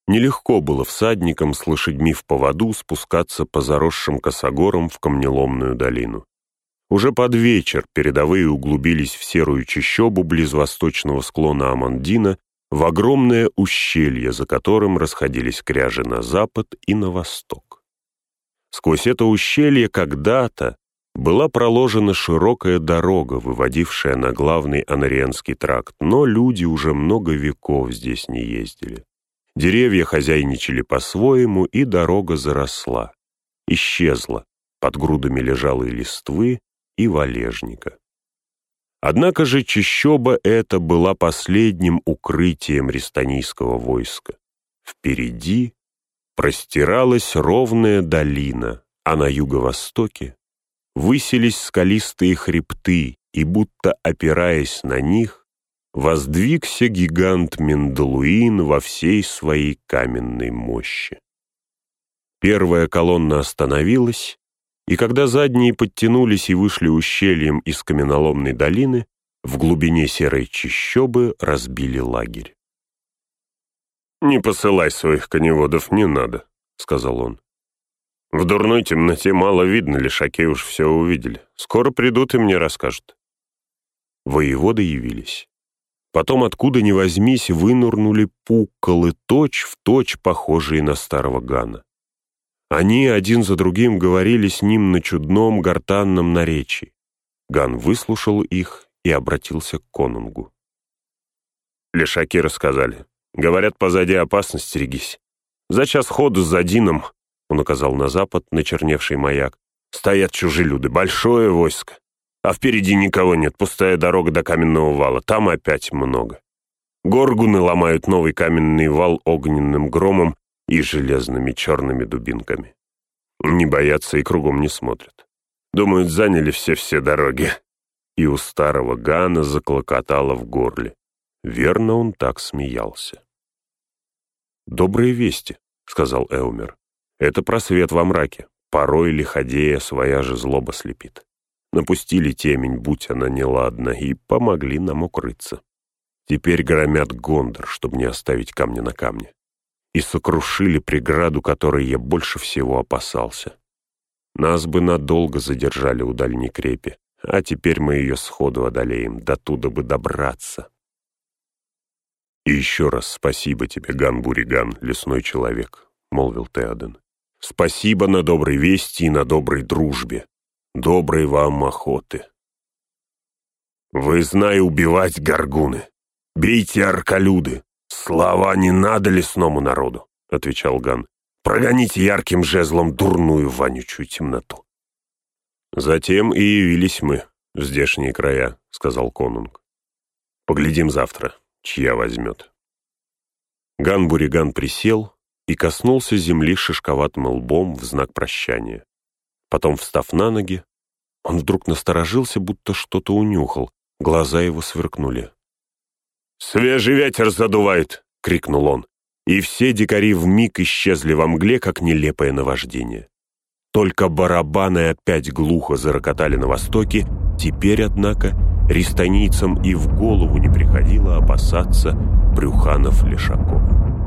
Нелегко было всадникам с лошадьми в поводу спускаться по заросшим косогорам в камнеломную долину. Уже под вечер передовые углубились в серую чащобу близ восточного склона Амандина, в огромное ущелье, за которым расходились кряжи на запад и на восток. Сквозь это ущелье когда-то была проложена широкая дорога, выводившая на главный Анариенский тракт, но люди уже много веков здесь не ездили. Деревья хозяйничали по-своему, и дорога заросла, исчезла, под грудами лежалой листвы и валежника. Однако же чащоба эта была последним укрытием рестанийского войска. Впереди простиралась ровная долина, а на юго-востоке высились скалистые хребты, и, будто опираясь на них, воздвигся гигант Менделуин во всей своей каменной мощи. Первая колонна остановилась, и когда задние подтянулись и вышли ущельем из каменоломной долины, в глубине серой чащобы разбили лагерь. «Не посылай своих коневодов, не надо», — сказал он. «В дурной темноте мало видно, лишаки уж все увидели. Скоро придут и мне расскажут». Воеводы явились. Потом, откуда ни возьмись, вынурнули пукколы, точь-в-точь похожие на старого Гана. Они один за другим говорили с ним на чудном гортанном наречии. Ган выслушал их и обратился к конунгу. «Лишаки рассказали. Говорят, позади опасность, стерегись. За час ходу с Задином, — он указал на запад, на черневший маяк, — стоят чужелюды, большое войско. А впереди никого нет, пустая дорога до каменного вала, там опять много. Горгуны ломают новый каменный вал огненным громом и железными черными дубинками. Не боятся и кругом не смотрят. Думают, заняли все дороги». И у старого Гана заклокотало в горле. Верно, он так смеялся. «Добрые вести», — сказал Эумер. «Это просвет во мраке. Порой лиходея своя же злоба слепит. Напустили темень, будь она неладна, и помогли нам укрыться. Теперь громят Гондор, чтобы не оставить камня на камне. И сокрушили преграду, которой я больше всего опасался. Нас бы надолго задержали у дальней крепи, а теперь мы ее сходу одолеем, до туда бы добраться». «И еще раз спасибо тебе, Ган-Буриган, лесной человек», — молвил Теоден. «Спасибо на доброй вести и на доброй дружбе. Доброй вам охоты». «Вы, знай, убивать, горгуны. Бейте аркалюды. Слова не надо лесному народу», — отвечал Ган. «Прогоните ярким жезлом дурную вонючую темноту». «Затем и явились мы в здешние края», — сказал конунг. «Поглядим завтра, чья возьмет». Ган-Буриган присел и коснулся земли шишковатым лбом в знак прощания. Потом, встав на ноги, он вдруг насторожился, будто что-то унюхал. Глаза его сверкнули. «Свежий ветер задувает!» — крикнул он. И все дикари вмиг исчезли во мгле, как нелепое наваждение. Только барабаны опять глухо зарокотали на востоке. Теперь, однако, рестанийцам и в голову не приходило опасаться брюханов-лешаков.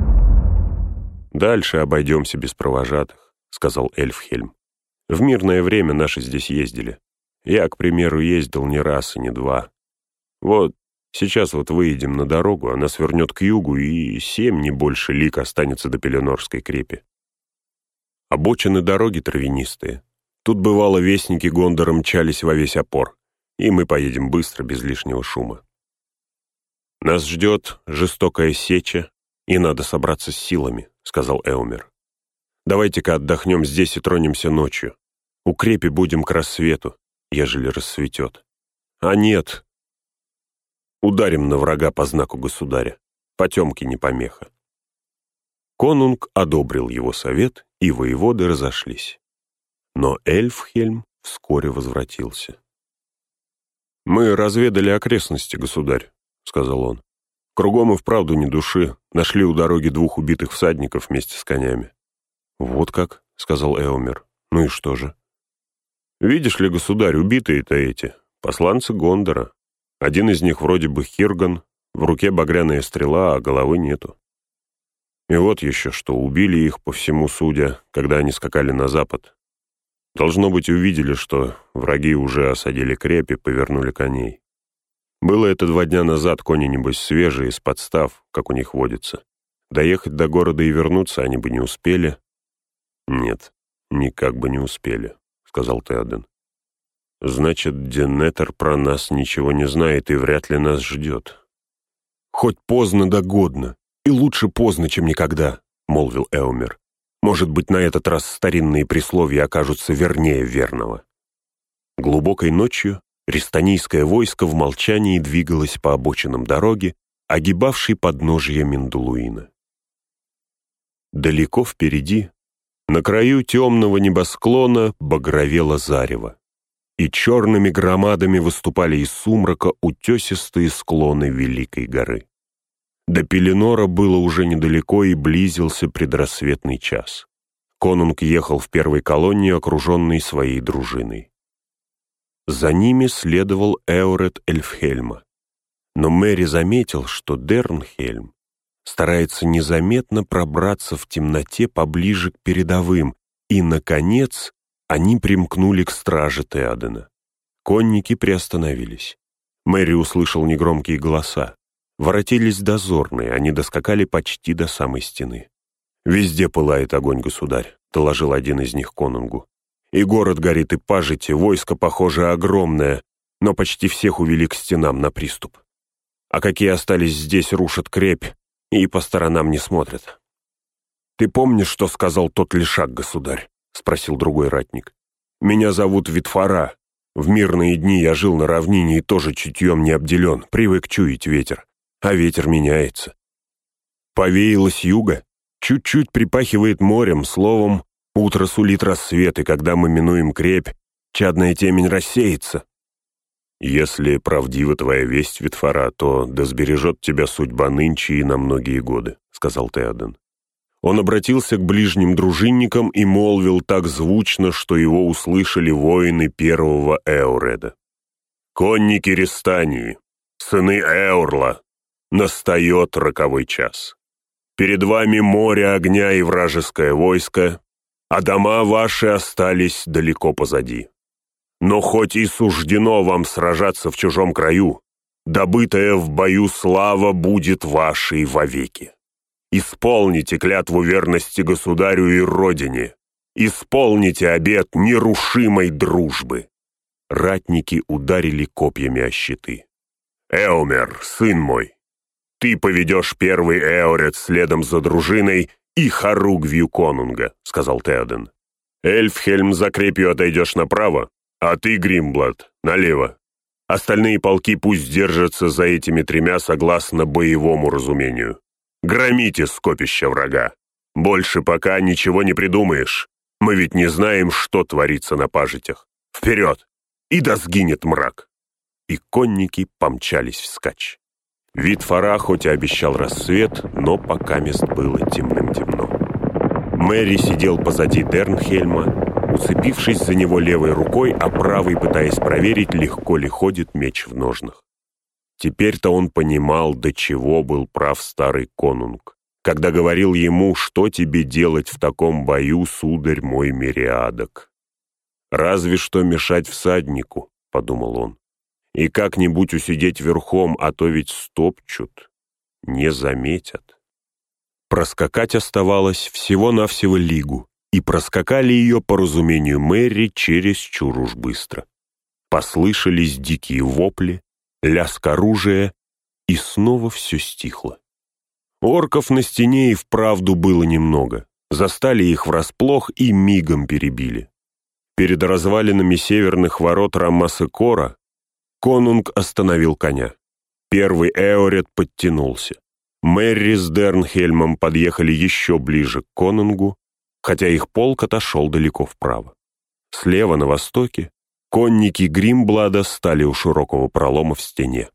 «Дальше обойдемся без провожатых», — сказал Эльфхельм. «В мирное время наши здесь ездили. Я, к примеру, ездил не раз и не два. Вот сейчас вот выедем на дорогу, она свернет к югу, и 7, не больше, лиг останется до Пеленорской крепи. Обочины дороги травянистые. Тут, бывало, вестники Гондора мчались во весь опор, и мы поедем быстро, без лишнего шума. Нас ждет жестокая сеча, и надо собраться с силами», — сказал Эумер. «Давайте-ка отдохнем здесь и тронемся ночью. У крепи будем к рассвету, ежели рассветет. А нет, ударим на врага по знаку государя. Потемки не помеха». Конунг одобрил его совет, и воеводы разошлись. Но Эльфхельм вскоре возвратился. «Мы разведали окрестности, государь», — сказал он. «Кругом и вправду ни души. Нашли у дороги 2 убитых всадников вместе с конями». «Вот как», — сказал Эумер. «Ну и что же?» «Видишь ли, государь, убитые-то эти, посланцы Гондора. Один из них вроде бы Хирган, в руке багряная стрела, а головы нету». И вот еще что, убили их, по всему судя, когда они скакали на запад. Должно быть, увидели, что враги уже осадили крепь и повернули коней. Было это 2 дня назад, кони, небось, свежие, из подстав, как у них водится. Доехать до города и вернуться они бы не успели. Нет, никак бы не успели, сказал Теоден. Значит, Денетер про нас ничего не знает и вряд ли нас ждет. Хоть поздно да годно, и лучше поздно, чем никогда, молвил Эомер. Может быть, на этот раз старинные присловия окажутся вернее верного. Глубокой ночью рестанийское войско в молчании двигалось по обочинам дороги, огибавшей подножие Миндулуина. Далеко впереди, на краю темного небосклона, багровело зарево, и черными громадами выступали из сумрака утесистые склоны Великой горы. До Пеленора было уже недалеко и близился предрассветный час. Конунг ехал в первой колонне, окруженный своей дружиной. За ними следовал Эорет Эльфхельма. Но Мэри заметил, что Дернхельм старается незаметно пробраться в темноте поближе к передовым, и, наконец, они примкнули к страже Теодена. Конники приостановились. Мэри услышал негромкие голоса. Воротились дозорные, они доскакали почти до самой стены. «Везде пылает огонь, государь», — доложил один из них конунгу. «И город горит, и пажити, войско, похоже, огромное, но почти всех увели к стенам на приступ. А какие остались здесь, рушат крепь и по сторонам не смотрят». «Ты помнишь, что сказал тот лишак, государь?» — спросил другой ратник. «Меня зовут Витфара. В мирные дни я жил на равнине и тоже чутьем не обделен, привык чуять ветер. А ветер меняется. Повеяло с юга, чуть-чуть припахивает морем, словом, утро сулит рассвет, и когда мы минуем крепь, чадная темень рассеется. Если правдива твоя весть, Витфара, то да сбережет тебя судьба нынче и на многие годы, сказал Теоден. Он обратился к ближним дружинникам и молвил так звучно, что его услышали воины первого Эореда. «Конники Рестании, сыны Эорла, настает роковой час. Перед вами море огня и вражеское войско, а дома ваши остались далеко позади. Но хоть и суждено вам сражаться в чужом краю, добытая в бою слава будет вашей вовеки. Исполните клятву верности государю и родине, исполните обет нерушимой дружбы». Ратники ударили копьями о щиты. «Эомер, сын мой, ты поведешь первый Эорет следом за дружиной и хоругвью конунга», — сказал Теоден. «Эльфхельм, за крепью отойдешь направо, а ты, Гримблад, налево. Остальные полки пусть держатся за этими 3 согласно боевому разумению. Громите скопище врага. Больше пока ничего не придумаешь. Мы ведь не знаем, что творится на пажитях. Вперед! И да сгинет мрак!» И конники помчались вскачь. Витфара хоть и обещал рассвет, но пока мест было темным-темно. Мэри сидел позади Дернхельма, уцепившись за него левой рукой, а правой пытаясь проверить, легко ли ходит меч в ножнах. Теперь-то он понимал, до чего был прав старый конунг, когда говорил ему, что тебе делать в таком бою, сударь мой Мириадок. «Разве что мешать всаднику», — подумал он, «и как-нибудь усидеть верхом, а то ведь стопчут, не заметят». Проскакать оставалось всего-навсего лигу, и проскакали ее, по разумению Мэри, чересчур уж быстро. Послышались дикие вопли, лязг оружия, и снова все стихло. Орков на стене и вправду было немного, застали их врасплох и мигом перебили. Перед развалинами северных ворот Раммасекора конунг остановил коня. Первый Эорет подтянулся. Мэри с Дернхельмом подъехали еще ближе к конунгу, хотя их полк отошел далеко вправо. Слева на востоке конники Гримблада стали у широкого пролома в стене.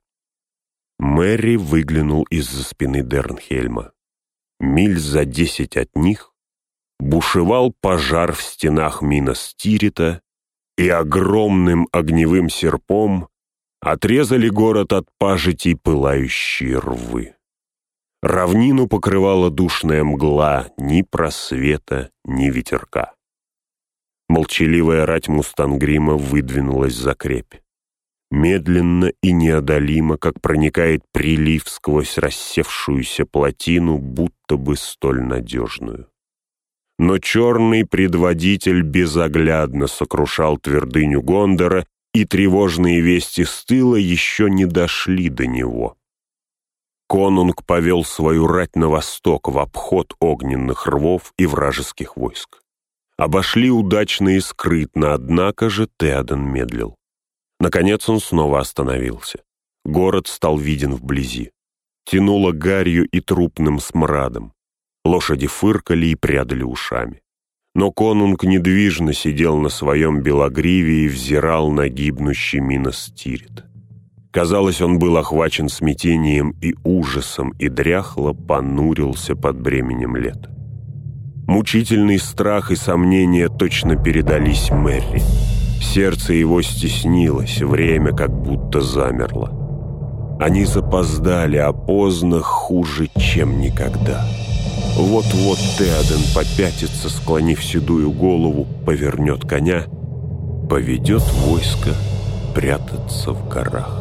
Мэри выглянул из-за спины Дернхельма. Миль за 10 от них бушевал пожар в стенах Минас Тирита, и огромным огневым серпом отрезали город от пажитей пылающие рвы. Равнину покрывала душная мгла, ни просвета, ни ветерка. Молчаливая рать Мустангрима выдвинулась за крепь. Медленно и неодолимо, как проникает прилив сквозь рассевшуюся плотину, будто бы столь надежную. Но черный предводитель безоглядно сокрушал твердыню Гондора, и тревожные вести с тыла еще не дошли до него. Конунг повел свою рать на восток в обход огненных рвов и вражеских войск. Обошли удачно и скрытно, однако же Теоден медлил. Наконец он снова остановился. Город стал виден вблизи. Тянуло гарью и трупным смрадом. Лошади фыркали и прядали ушами. Но конунг недвижно сидел на своем белогриве и взирал на гибнущий Минос Тирит. Казалось, он был охвачен смятением и ужасом, и дряхло понурился под бременем лет. Мучительный страх и сомнения точно передались Мерри. Сердце его стеснилось, время как будто замерло. Они запоздали, а поздно хуже, чем никогда. Вот-вот Теоден попятится, склонив седую голову, повернет коня, поведет войско прятаться в горах.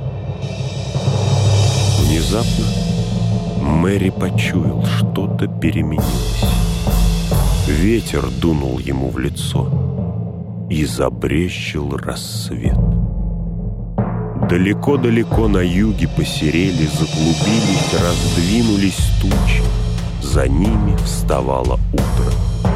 Внезапно Мэри почуял, что-то переменилось. Ветер дунул ему в лицо, и забрезжил рассвет. Далеко-далеко на юге посерели, заклубились, раздвинулись тучи. За ними вставало утро.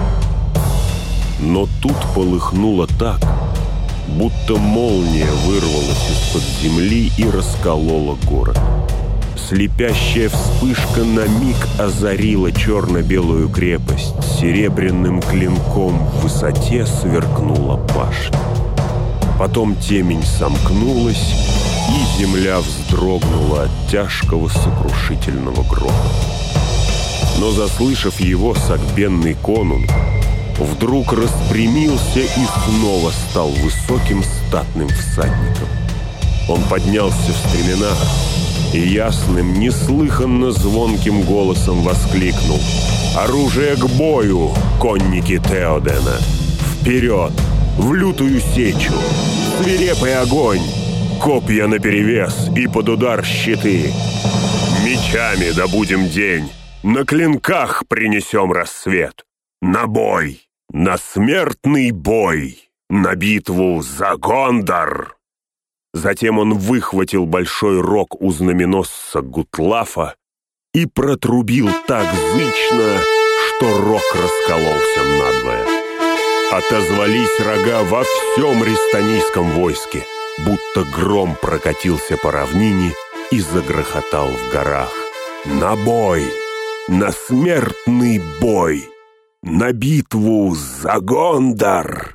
Но тут полыхнуло так, будто молния вырвалась из-под земли и расколола город. Слепящая вспышка на миг озарила черно-белую крепость. Серебряным клинком в высоте сверкнула башня. Потом темень сомкнулась, и земля вздрогнула от тяжкого сокрушительного грома. Но, заслышав его, согбенный конунг вдруг распрямился и снова стал высоким статным всадником. Он поднялся в стременах и ясным, неслыханно звонким голосом воскликнул: «Оружие к бою, конники Теодена! Вперед, в лютую сечу! Свирепый огонь! Копья наперевес и под удар щиты! Мечами добудем день, на клинках принесем рассвет! На бой! На смертный бой! На битву за Гондор!» Затем он выхватил большой рог у знаменосца Гутлафа и протрубил так зычно, что рог раскололся надвое. Отозвались рога во всем рестанийском войске, будто гром прокатился по равнине и загрохотал в горах. На бой! На смертный бой! На битву за Гондор!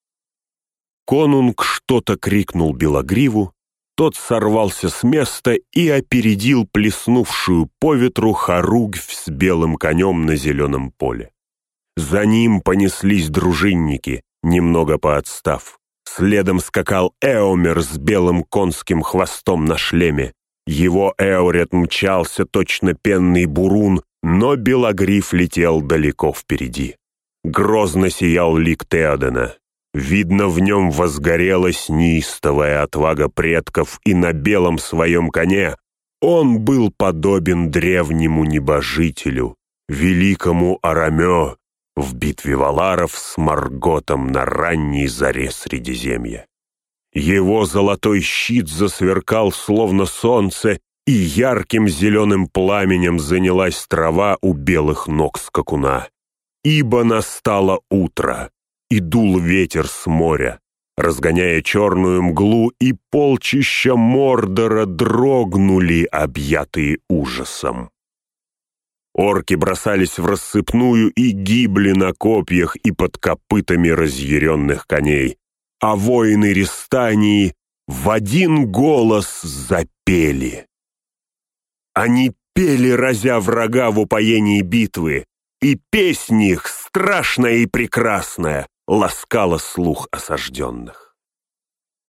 Конунг что-то крикнул Белогриву, тот сорвался с места и опередил плеснувшую по ветру хоругвь с белым конем на зеленом поле. За ним понеслись дружинники, немного поотстав. Следом скакал Эомер с белым конским хвостом на шлеме. Его Эорет мчался точно пенный бурун, но Белогрив летел далеко впереди. Грозно сиял лик Теодена. Видно, в нем возгорелась неистовая отвага предков, и на белом своем коне он был подобен древнему небожителю, великому Арамё, в битве валаров с Марготом на ранней заре Средиземья. Его золотой щит засверкал, словно солнце, и ярким зеленым пламенем занялась трава у белых ног скакуна. Ибо настало утро, и дул ветер с моря, разгоняя черную мглу, и полчища Мордора дрогнули, объятые ужасом. Орки бросались в рассыпную и гибли на копьях и под копытами разъяренных коней, а воины Рестании в один голос запели. Они пели, разя врага в упоении битвы, и песнь их, страшная и прекрасная, ласкала слух осажденных.